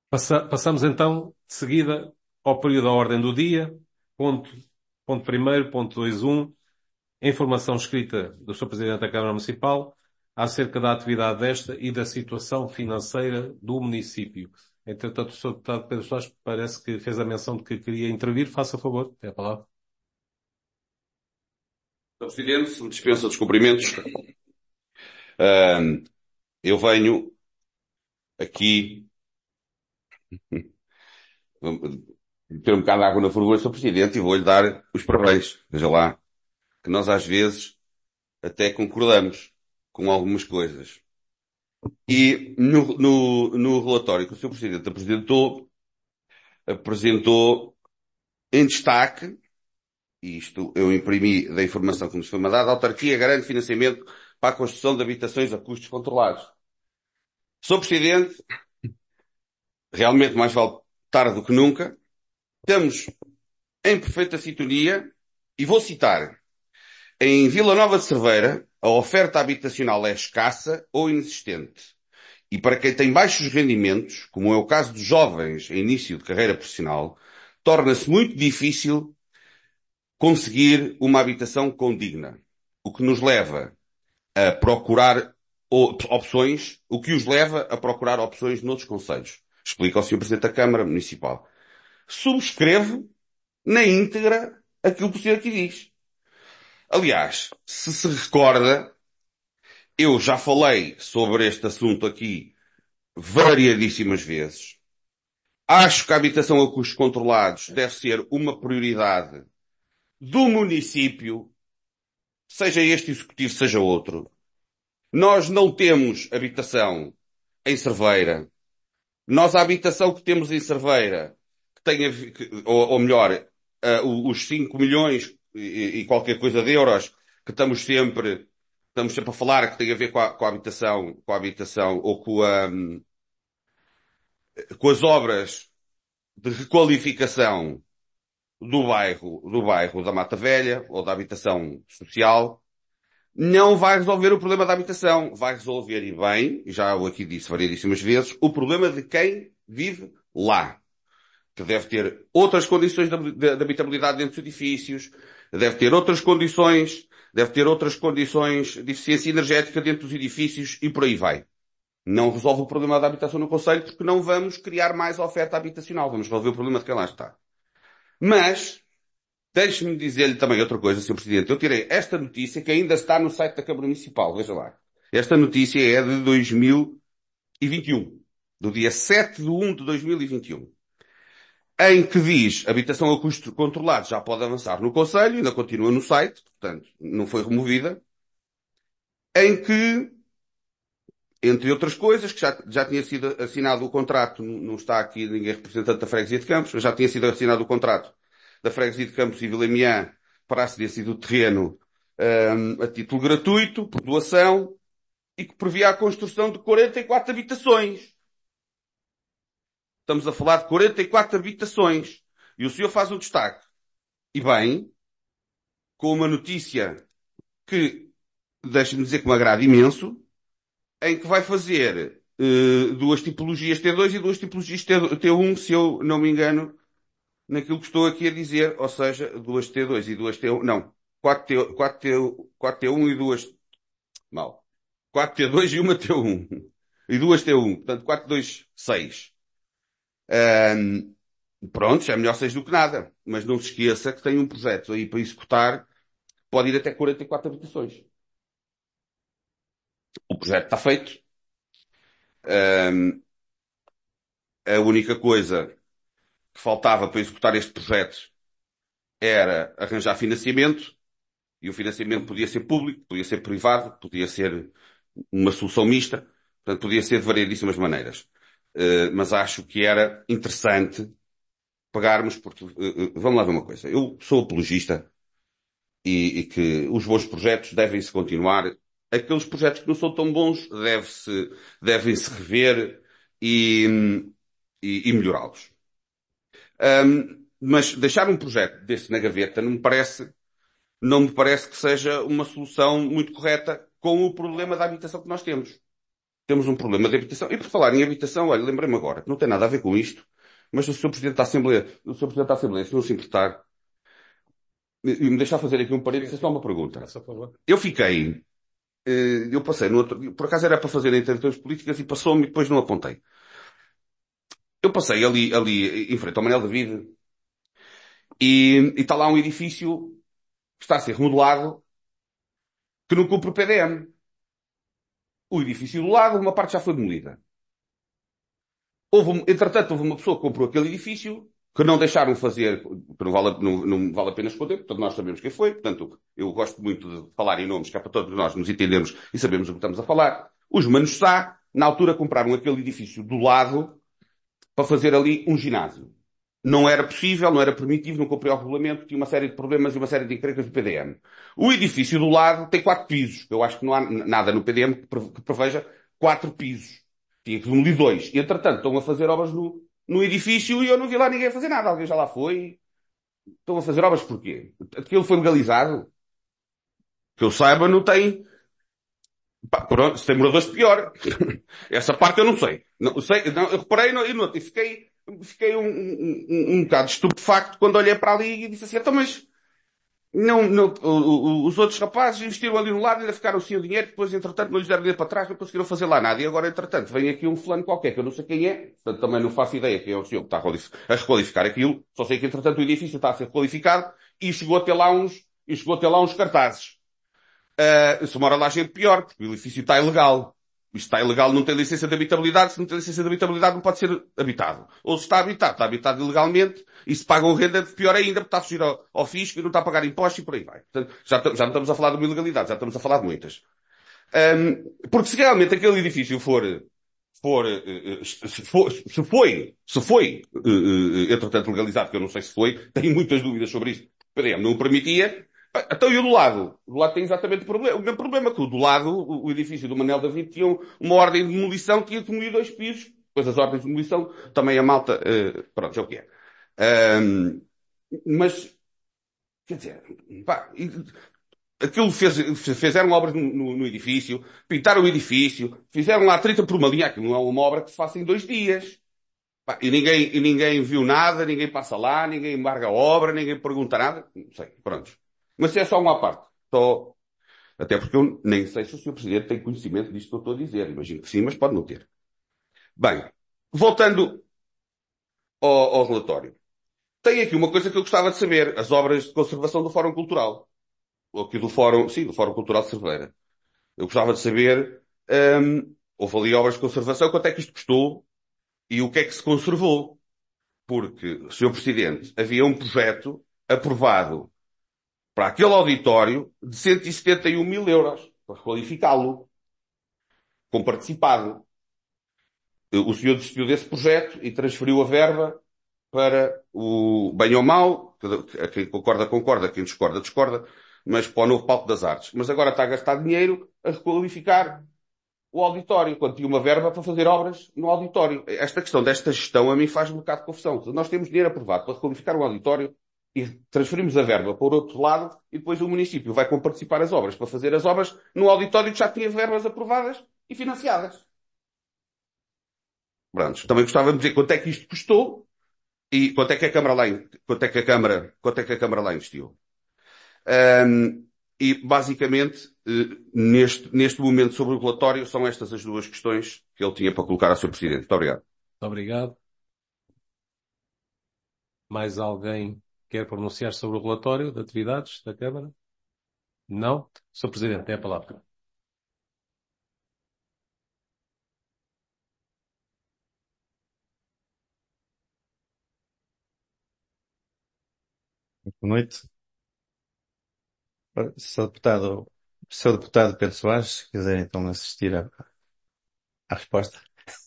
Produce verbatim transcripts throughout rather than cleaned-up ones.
Passa- passamos então, de seguida, ao período da ordem do dia. Ponto, ponto primeiro, ponto dois um, informação escrita do senhor Presidente da Câmara Municipal acerca da atividade desta e da situação financeira do município. Entretanto, o senhor Deputado Pedro Soares parece que fez a menção de que queria intervir. Faça favor, tem a palavra. senhor Presidente, se me dispensa dos cumprimentos, ahm, eu venho aqui hum, ter um bocado de água na fervura, senhor Presidente, e vou-lhe dar os parabéns. Veja lá, que nós às vezes até concordamos com algumas coisas. E no, no, no relatório que o senhor Presidente apresentou, apresentou em destaque, e isto eu imprimi da informação que nos foi mandada, a autarquia garante financiamento para a construção de habitações a custos controlados. senhor Presidente, realmente mais vale tarde do que nunca. Estamos em perfeita sintonia e vou citar. Em Vila Nova de Cerveira, a oferta habitacional é escassa ou inexistente. E para quem tem baixos rendimentos, como é o caso dos jovens em início de carreira profissional, torna-se muito difícil conseguir uma habitação condigna. O que nos leva a procurar opções, o que os leva a procurar opções noutros concelhos. Explica ao senhor Presidente da Câmara Municipal. Subscrevo na íntegra aquilo que o senhor aqui diz. Aliás, se se recorda, eu já falei sobre este assunto aqui variadíssimas vezes. Acho que a habitação a custos controlados deve ser uma prioridade do município, seja este executivo, seja outro. Nós não temos habitação em Cerveira. Nós, a habitação que temos em Cerveira, que tem, a, que, ou, ou melhor, uh, os cinco milhões e, e qualquer coisa de euros que estamos sempre, estamos sempre a falar que tem a ver com a, com a habitação, com a habitação ou com, a, com as obras de requalificação do bairro, do bairro da Mata Velha ou da habitação social, não vai resolver o problema da habitação. Vai resolver, e bem, já eu aqui disse variedíssimas vezes, o problema de quem vive lá. Que deve ter outras condições de, de, de habitabilidade dentro dos edifícios, deve ter outras condições, deve ter outras condições de eficiência energética dentro dos edifícios e por aí vai. Não resolve o problema da habitação no concelho porque não vamos criar mais oferta habitacional. Vamos resolver o problema de quem lá está. Mas, deixe-me dizer-lhe também outra coisa, senhor Presidente. Eu tirei esta notícia que ainda está no site da Câmara Municipal. Veja lá. Esta notícia é de dois mil e vinte e um. Do dia sete de um de dois mil e vinte e um. Em que diz habitação a custo controlado já pode avançar no Conselho, ainda continua no site, portanto, não foi removida, em que, entre outras coisas, que já, já tinha sido assinado o contrato, não está aqui ninguém representante da Freguesia de Campos, já tinha sido assinado o contrato da Freguesia de Campos e Vila Miã para a cedência do terreno um, a título gratuito, por doação, e que previa a construção de quarenta e quatro habitações. Estamos a falar de quarenta e quatro habitações. E o senhor faz um destaque. E bem, com uma notícia que, deixe-me dizer que me agrada imenso, em que vai fazer uh, duas tipologias T dois e duas tipologias T um, se eu não me engano, naquilo que estou aqui a dizer. Ou seja, duas T dois e duas T um, não, quatro T, quatro T, quatro T um e duas, mal, quatro T dois e uma T um. E duas T um, portanto quatro, dois, seis. Um, pronto, já é melhor seis do que nada. Mas não se esqueça que tem um projeto aí para executar, pode ir até quarenta e quatro habitações. O projeto está feito. Um, a única coisa que faltava para executar este projeto era arranjar financiamento, e o financiamento podia ser público, podia ser privado, podia ser uma solução mista, portanto podia ser de variedíssimas maneiras. Uh, mas acho que era interessante pegarmos, porque, uh, uh, vamos lá ver uma coisa, eu sou apologista e, e que os bons projetos devem-se continuar, aqueles projetos que não são tão bons deve-se, devem-se rever e, e, e melhorá-los. Um, mas deixar um projeto desse na gaveta não me parece, não me parece que seja uma solução muito correta com o problema da habitação que nós temos. temos um problema de habitação. E por falar em habitação, olha, lembrei-me agora, que não tem nada a ver com isto, mas o senhor Presidente da Assembleia, o senhor Presidente da Assembleia, se não se importar, e e me deixar fazer aqui um parênteses, só uma pergunta. Por favor. Eu fiquei, eh, eu passei no outro, por acaso era para fazer intervenções políticas e passou-me e depois não apontei. Eu passei ali, ali em frente ao Manuel David e, e está lá um edifício que está a ser remodelado que não cumpre o P D M. O edifício do lado, uma parte já foi demolida. Houve, um- entretanto, houve uma pessoa que comprou aquele edifício que não deixaram fazer, que não vale, a- não, não vale a pena esconder, portanto nós sabemos quem foi, portanto eu gosto muito de falar em nomes, que é para todos nós nos entendermos e sabemos o que estamos a falar. Os Manos Sá, na altura, compraram aquele edifício do lado para fazer ali um ginásio. Não era possível, não era permitido, não cumpriu o regulamento, tinha uma série de problemas e uma série de encrencas do P D M. O edifício do lado tem quatro pisos. Eu acho que não há n- nada no P D M que pre- que preveja quatro pisos. Tinha que demolir dois. E, entretanto, estão a fazer obras no, no edifício e eu não vi lá ninguém a fazer nada. Alguém já lá foi. Estão a fazer obras porquê? Aquilo foi legalizado? Que eu saiba, não tem. Pá, pronto, se tem moradores, pior. Essa parte eu não sei. Não, sei não, eu reparei no, e no- e fiquei, fiquei um, um, um, um bocado estupefacto quando olhei para ali e disse assim, então, mas não, não, o- o- os outros rapazes investiram ali no lado e ainda ficaram sem o dinheiro, depois, entretanto, não lhes deram dinheiro para trás, não conseguiram fazer lá nada. E agora, entretanto, vem aqui um fulano qualquer, que eu não sei quem é, portanto, também não faço ideia quem é o senhor que está a requalif- a requalificar aquilo. Só sei que, entretanto, o edifício está a ser requalificado e chegou a ter lá uns, e chegou a ter lá uns cartazes. Uh, se mora lá gente pior, porque o edifício está ilegal. Isto está ilegal, não tem licença de habitabilidade. Se não tem licença de habitabilidade, não pode ser habitado. Ou se está habitado, está habitado ilegalmente, e se pagam renda, pior ainda, porque está a fugir ao, ao fisco e não está a pagar impostos e por aí vai. Portanto, já, tam- já não estamos a falar de uma ilegalidade, já estamos a falar de muitas. Um, porque se realmente aquele edifício for, for, eh, eh, se for, se foi, se foi, eh, eh, entretanto legalizado, que eu não sei se foi, tenho muitas dúvidas sobre isso. P D M não o permitia. Ah, então, e o do lado? Do lado tem exatamente o problema. O mesmo problema que o do lado, o, o edifício do Manel David tinha uma ordem de demolição, tinha que demolir dois pisos. Depois as ordens de demolição, também a malta, eh, pronto, é o que é. Ahm, mas, quer dizer, pá, e- aquilo fez, fizeram obras no, no- no edifício, pintaram o edifício, fizeram lá trinta por uma linha, aquilo não é uma obra que se faça em dois dias. Pá, e ninguém, e ninguém viu nada, ninguém passa lá, ninguém embarga a obra, ninguém pergunta nada. Não sei, pronto. Mas isso é só uma parte. Só, até porque eu nem sei se o senhor Presidente tem conhecimento disto que eu estou a dizer. Imagino que sim, mas pode não ter. Bem, voltando ao, ao relatório. Tem aqui uma coisa que eu gostava de saber. As obras de conservação do Fórum Cultural. Ou aqui do Fórum, sim, do Fórum Cultural de Cerveira. Eu gostava de saber, hum, houve ali obras de conservação, quanto é que isto custou e o que é que se conservou. Porque, senhor Presidente, havia um projeto aprovado para aquele auditório de cento e setenta e um mil euros para requalificá-lo, com participado. O senhor desistiu desse projeto e transferiu a verba para o bem ou mau, a quem concorda, concorda, a quem discorda, discorda, mas para o novo Palco das Artes. Mas agora está a gastar dinheiro a requalificar o auditório, quando tinha uma verba para fazer obras no auditório. Esta questão desta gestão a mim faz um bocado de confusão. Nós temos dinheiro aprovado para requalificar o auditório e transferimos a verba para o outro lado e depois o município vai comparticipar as obras para fazer as obras no auditório que já tinha verbas aprovadas e financiadas. Pronto. Também gostava de dizer quanto é que isto custou e quanto é que a Câmara lá, in- quanto é que a Câmara, quanto é que a Câmara lá investiu. Ahm, e, basicamente, eh, neste, neste momento sobre o relatório, são estas as duas questões que ele tinha para colocar ao senhor Presidente. Muito obrigado. Muito obrigado. Mais alguém quer pronunciar sobre o relatório de atividades da Câmara? Não? senhor Presidente, tem a palavra. Boa noite. Ora, Senhor Deputado, Senhor Deputado Pedro Soares, se quiser então assistir à, à resposta.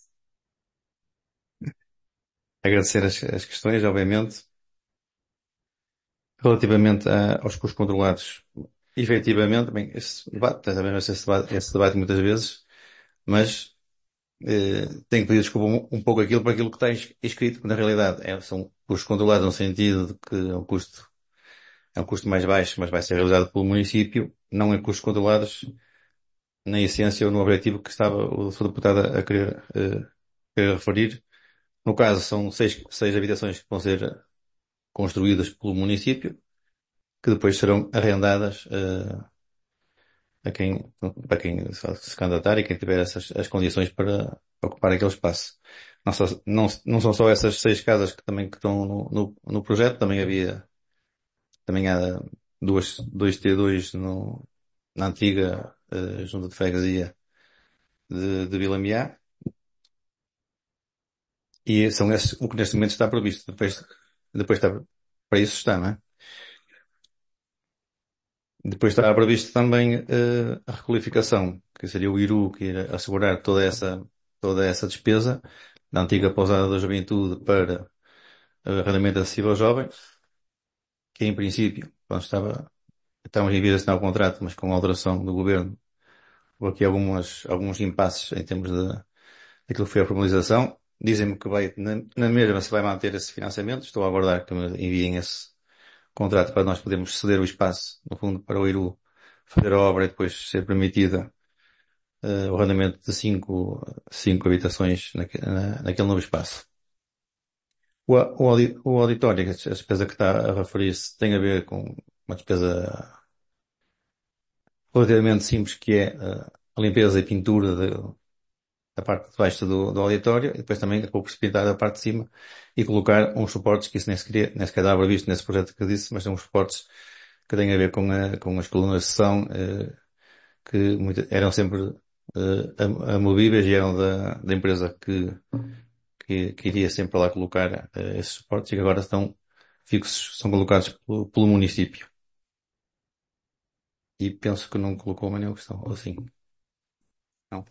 Agradecer as, as questões, obviamente. Relativamente a- aos custos controlados, efetivamente, bem, esse debate, também esse debate, esse debate muitas vezes, mas eh, tenho que pedir desculpa um, um pouco aquilo para aquilo que está es- escrito, porque na realidade é, são custos controlados no sentido de que é um custo, é um custo mais baixo, mas vai ser realizado pelo município, não é custos controlados na essência ou no objetivo que estava o senhor deputado a querer, eh, querer referir. No caso, são seis, seis habitações que vão ser construídas pelo município, que depois serão arrendadas, eh, a quem, para quem se candidatar e quem tiver essas, as condições para ocupar aquele espaço. Não, só, não, não são só essas seis casas que também que estão no, no, no projeto, também havia, também há duas, dois T dois no, na antiga, eh, junta de freguesia de, de Vila Miá. E são esses, o que neste momento está previsto. Depois, depois está, para isso está, não é? Depois está previsto também, eh, a requalificação, que seria o IRU, que ia assegurar toda essa, toda essa despesa da antiga pousada da juventude para eh, arrendamento acessível aos jovens, que em princípio, quando estava, estávamos em vez de assinar o contrato, mas com a alteração do governo, houve aqui algumas, alguns impasses em termos de, daquilo que foi a formalização. Dizem-me que vai, na, na mesma se vai manter esse financiamento. Estou a aguardar que me enviem esse contrato para nós podermos ceder o espaço, no fundo, para o IRU fazer a obra e depois ser permitida, eh, o arrendamento de cinco, cinco habitações naque, na, naquele novo espaço. O, a- o, audi- o auditório, a despesa que está a referir-se, tem a ver com uma despesa relativamente simples, que é, eh, a limpeza e pintura de- da parte de baixo do, do auditório, e depois também vou precipitar da parte de cima e colocar uns suportes, que isso nem sequer, nem sequer dava visto nesse projeto que eu disse, mas são uns suportes que têm a ver com, a, com as colunas de sessão, eh, que muita- eram sempre, eh, am- amovíveis e eram da, da empresa que, que, que iria sempre lá colocar, eh, esses suportes, e que agora estão fixos, são colocados pelo, pelo município. E penso que não colocou mais nenhuma questão, ou sim. Não.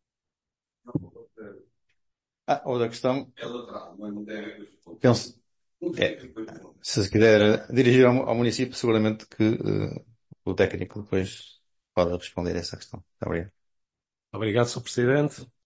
Ah, outra questão, É lateral, não tem a ver com os pontos. penso, é, se se quiser dirigir ao, ao município, seguramente que, eh, o técnico depois pode responder a essa questão. Está obrigado. Obrigado, senhor Presidente.